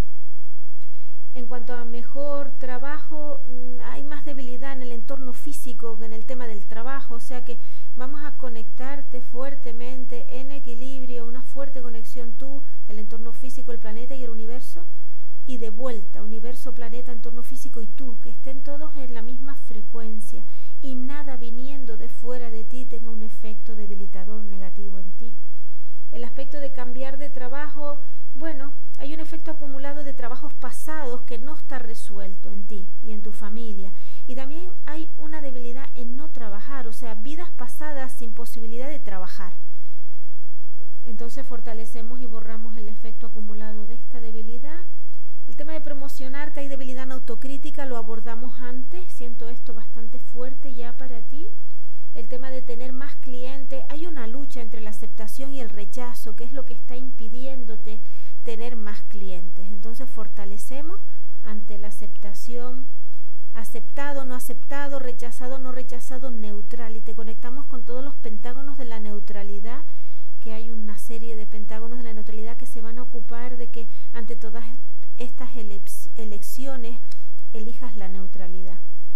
En cuanto a mejor trabajo, hay más debilidad en el entorno físico que en el tema del trabajo, o sea que vamos a conectarte fuertemente en equilibrio, una fuerte conexión tú, el entorno físico, el planeta y el universo, y de vuelta, universo, planeta, entorno físico y tú, que estén todos en la misma frecuencia y nada viniendo de fuera de ti tenga un efecto debilitador negativo en ti. El aspecto de cambiar de trabajo, bueno, hay un efecto acumulado de trabajos pasados que no está resuelto en ti y en tu familia. Y también hay una debilidad en no trabajar, o sea, vidas pasadas sin posibilidad de trabajar. Entonces fortalecemos y borramos el efecto acumulado de esta debilidad. El tema de promocionarte, hay debilidad en autocrítica, lo abordamos antes, siento esto bastante fuerte ya para ti. El tema de tener más clientes, hay una lucha entre la aceptación y el rechazo, que es lo que está impidiéndote tener más clientes. Entonces fortalecemos ante la aceptación, aceptado, no aceptado, rechazado, no rechazado, neutral, y te conectamos con todos los pentágonos de la neutralidad, que hay una serie de pentágonos de la neutralidad que se van a ocupar de que ante todas estas elecciones elijas la neutralidad.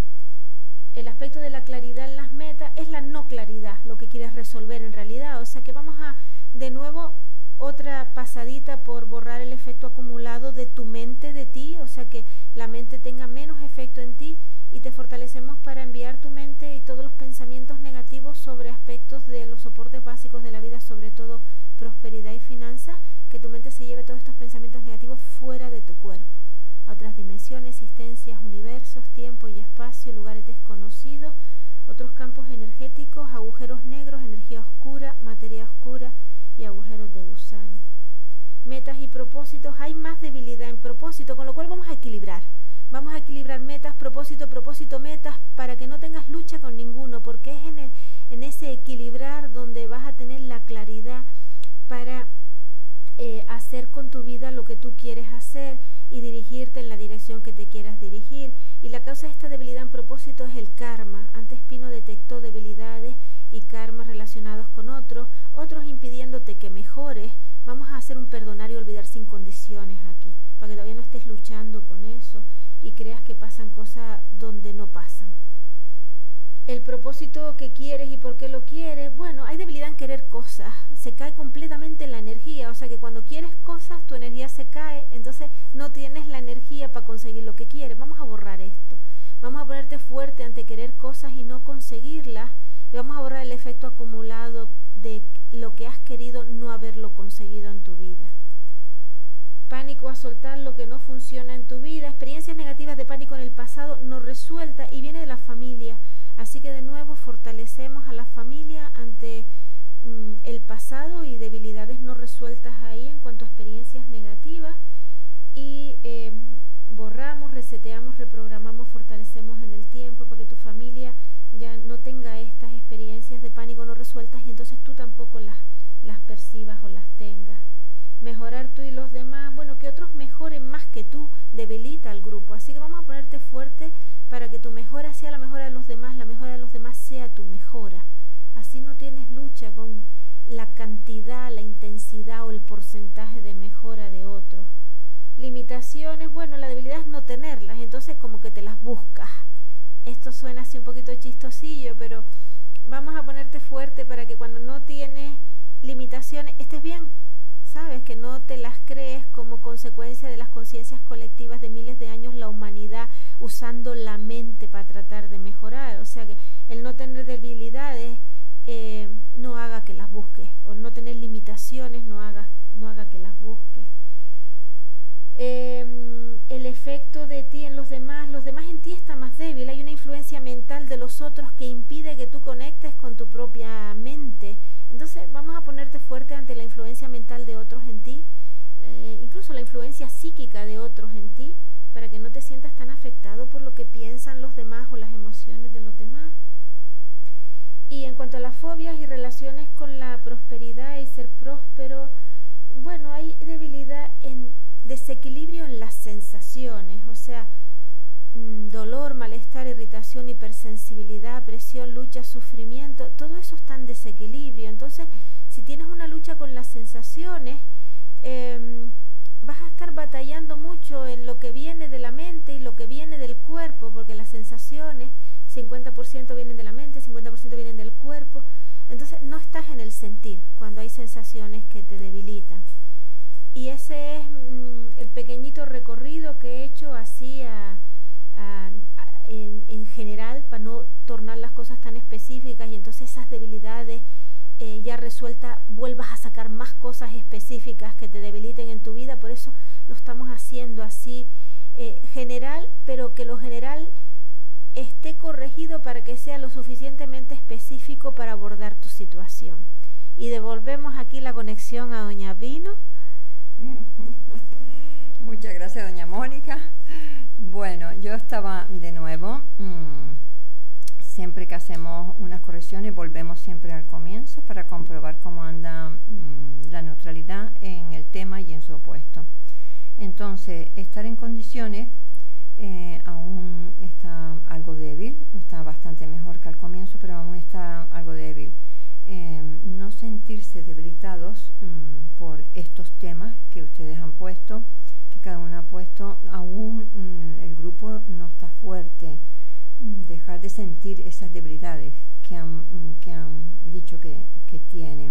El aspecto de la claridad en las metas es la no claridad, lo que quieres resolver en realidad, o sea que vamos a de nuevo otra pasadita por borrar el efecto acumulado de tu mente, de ti, o sea que la mente tenga menos efecto en ti, y te fortalecemos para enviar tu mente y todos los pensamientos negativos sobre aspectos de los soportes básicos de la vida, sobre todo prosperidad y finanzas, que tu mente se lleve todos estos pensamientos negativos fuera de tu cuerpo, a otras dimensiones, existencias, universos, tiempo y espacio, lugares desconocidos, otros campos energéticos, agujeros negros, energía oscura, materia oscura y agujeros de gusano. Metas y propósitos, hay más debilidad en propósito, con lo cual vamos a equilibrar. Vamos a equilibrar metas, propósito, propósito, metas, para que no tengas lucha con ninguno, porque es en ese equilibrar donde vas a tener la claridad para hacer con tu vida lo que tú quieres hacer y dirigirte en la dirección que te quieras dirigir. Y la causa de esta debilidad en propósito es el karma. Antes Pino detectó debilidades y karmas relacionados con otros impidiéndote que mejores. Vamos a hacer un perdonar y olvidar sin condiciones aquí, para que todavía no estés luchando con eso y creas que pasan cosas donde no pasan. El propósito que quieres y por qué lo quieres, bueno, hay debilidad en querer cosas, se cae completamente la energía, o sea que cuando quieres cosas tu energía se cae, entonces no tienes la energía para conseguir lo que quieres. Vamos a borrar esto, vamos a ponerte fuerte ante querer cosas y no conseguirlas, y vamos a borrar el efecto acumulado de lo que has querido no haberlo conseguido en tu vida. Pánico a soltar lo que no funciona en tu vida, experiencias negativas de pánico en el pasado no resuelta y viene de la familia. Así que de nuevo fortalecemos a la familia ante el pasado y debilidades no resueltas ahí en cuanto a experiencias negativas, y borramos, reseteamos, reprogramamos, fortalecemos en el tiempo para que tu familia ya no tenga estas experiencias de pánico no resueltas y entonces tú tampoco las percibas o las tengas. Mejorar tú y los demás, bueno, que otros mejoren más que tú, debilita al grupo. Así que vamos a ponerte fuerte para que tu mejora sea la mejora de los demás, la mejora de los demás sea tu mejora. Así no tienes lucha con la cantidad, la intensidad o el porcentaje de mejora de otros. Limitaciones, bueno, la debilidad es no tenerlas, entonces como que te las buscas. Esto suena así un poquito chistosillo, pero vamos a ponerte fuerte para que cuando no tienes limitaciones estés bien. Sabes que no te las crees como consecuencia de las conciencias colectivas de miles de años, la humanidad usando la mente para tratar de mejorar. O sea que el no tener debilidades no haga que las busques, o no tener limitaciones no haga que las busques. El efecto de ti en los demás en ti está más débil. Hay una influencia mental de los otros que impide que tú conectes con tu propia mente. Entonces vamos a ponerte fuerte ante la influencia mental de otros en ti, incluso la influencia psíquica de otros en ti, para que no te sientas tan afectado por lo que piensan los demás o las emociones de los demás. Y en cuanto a las fobias y relaciones con la prosperidad y ser próspero, bueno, hay debilidad en desequilibrio en las sensaciones, o sea, dolor, malestar, irritación, hipersensibilidad, presión, lucha, sufrimiento, todo eso está en desequilibrio. Entonces, si tienes una lucha con las sensaciones, vas a estar batallando mucho en lo que viene de la mente y lo que viene del cuerpo, porque las sensaciones 50% vienen de la mente, 50% vienen del cuerpo. Entonces no estás en el sentir cuando hay sensaciones que te debilitan. Y ese es el pequeñito recorrido que he hecho así en general, para no tornar las cosas tan específicas y entonces esas debilidades ya resueltas vuelvas a sacar más cosas específicas que te debiliten en tu vida. Por eso lo estamos haciendo así general, pero que lo general esté corregido para que sea lo suficientemente específico para abordar tu situación. Y devolvemos aquí la conexión a doña Vino. Muchas gracias, doña Mónica. Bueno, yo estaba de nuevo, siempre que hacemos unas correcciones volvemos siempre al comienzo para comprobar cómo anda la neutralidad en el tema y en su opuesto. Entonces, estar en condiciones aún está algo débil, está bastante mejor que al comienzo, pero aún está algo débil. No sentirse debilitados por estos temas que ustedes han puesto, que cada uno ha puesto, aún el grupo no está fuerte. Dejar de sentir esas debilidades que han dicho que tienen.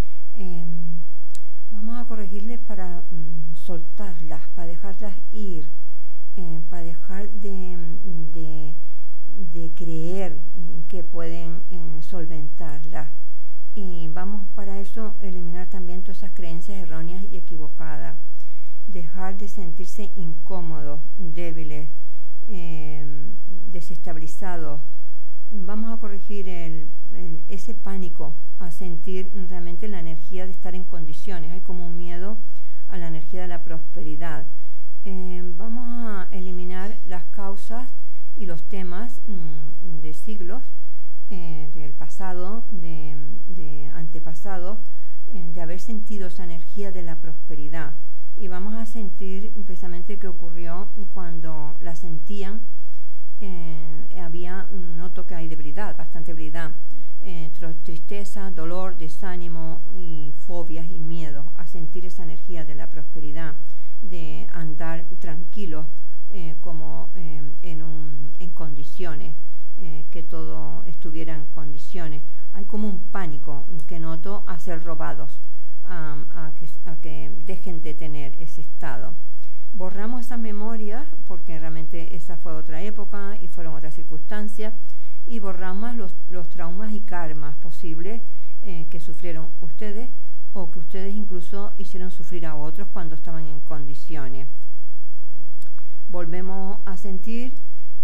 Vamos a corregirles para soltarlas, para dejarlas ir, para dejar de creer que pueden solventarlas. Y vamos para eso eliminar también todas esas creencias erróneas y equivocadas. Dejar de sentirse incómodos, débiles, desestabilizados. Vamos a corregir ese pánico a sentir realmente la energía de estar en condiciones. Hay como un miedo a la energía de la prosperidad. Vamos a eliminar las causas y los temas de siglos, del pasado, de antepasados, de haber sentido esa energía de la prosperidad. Y vamos a sentir precisamente qué ocurrió cuando la sentían. Noto que hay debilidad, bastante debilidad, tristeza, dolor, desánimo y fobias y miedo a sentir esa energía de la prosperidad, de andar tranquilos como en condiciones, que todo estuviera en condiciones. Hay como un pánico que noto a ser robados, a que dejen de tener ese estado. Borramos esas memorias porque realmente esa fue otra época y fueron otras circunstancias, y borramos los traumas y karmas posibles que sufrieron ustedes o que ustedes incluso hicieron sufrir a otros cuando estaban en condiciones. Volvemos a sentir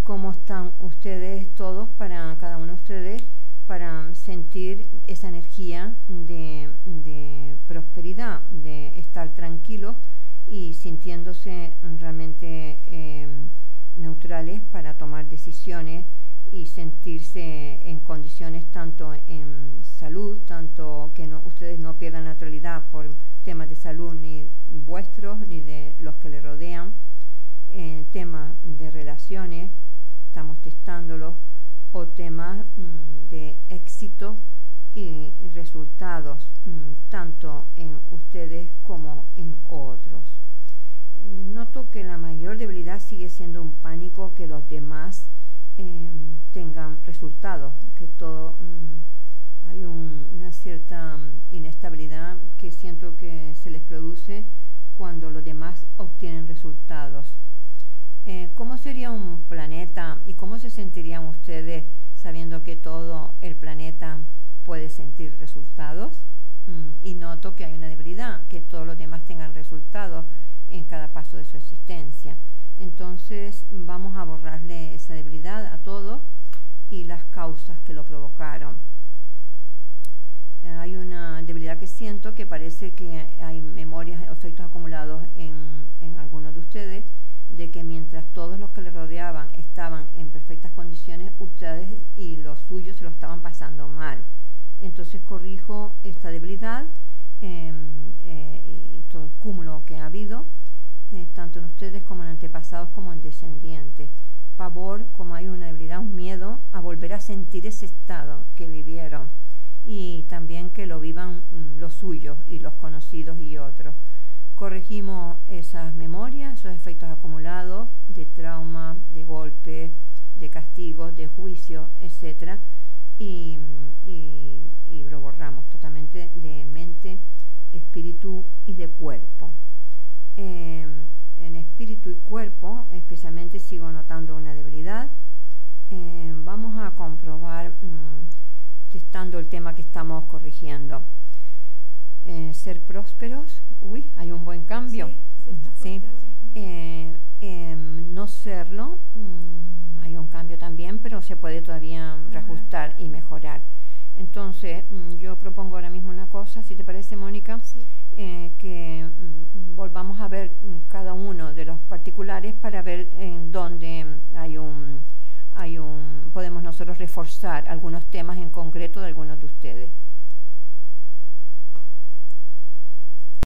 cómo están ustedes todos, para cada uno de ustedes, para sentir esa energía de prosperidad, de estar tranquilos y sintiéndose realmente neutrales para tomar decisiones y sentirse en condiciones tanto en salud, tanto que ustedes no pierdan neutralidad por temas de salud ni vuestros ni de los que le rodean, temas de relaciones, estamos testándolos, o temas de éxito y resultados, tanto en ustedes como en otros. Noto que la mayor debilidad sigue siendo un pánico que los demás tengan resultados, que todo hay una cierta inestabilidad que siento que se les produce cuando los demás obtienen resultados. ¿Cómo sería un planeta y cómo se sentirían ustedes sabiendo que todo el planeta puede sentir resultados? Y noto que hay una debilidad, que todos los demás tengan resultados en cada paso de su existencia. Entonces vamos a borrarle esa debilidad a todo y las causas que lo provocaron. Hay una debilidad que siento, que parece que hay memorias, efectos acumulados en algunos de ustedes, de que mientras todos los que le rodeaban estaban en perfectas condiciones, ustedes y los suyos se lo estaban pasando mal. Entonces corrijo esta debilidad y todo el cúmulo que ha habido, tanto en ustedes como en antepasados como en descendientes. Pavor, como hay una debilidad, un miedo a volver a sentir ese estado que vivieron, y también que lo vivan los suyos y los conocidos y otros. Corregimos esas memorias, esos efectos acumulados de trauma, de golpe, de castigos, de juicio, etc. Y lo borramos totalmente de mente, espíritu y de cuerpo. En espíritu y cuerpo especialmente sigo notando una debilidad. Vamos a comprobar testando el tema que estamos corrigiendo. Ser prósperos, hay un buen cambio. Sí. No serlo, hay un cambio también, pero se puede todavía reajustar y mejorar. Entonces, yo propongo ahora mismo una cosa, si te parece, Mónica, que volvamos a ver cada uno de los particulares para ver en dónde podemos nosotros reforzar algunos temas en concreto de algunos de ustedes.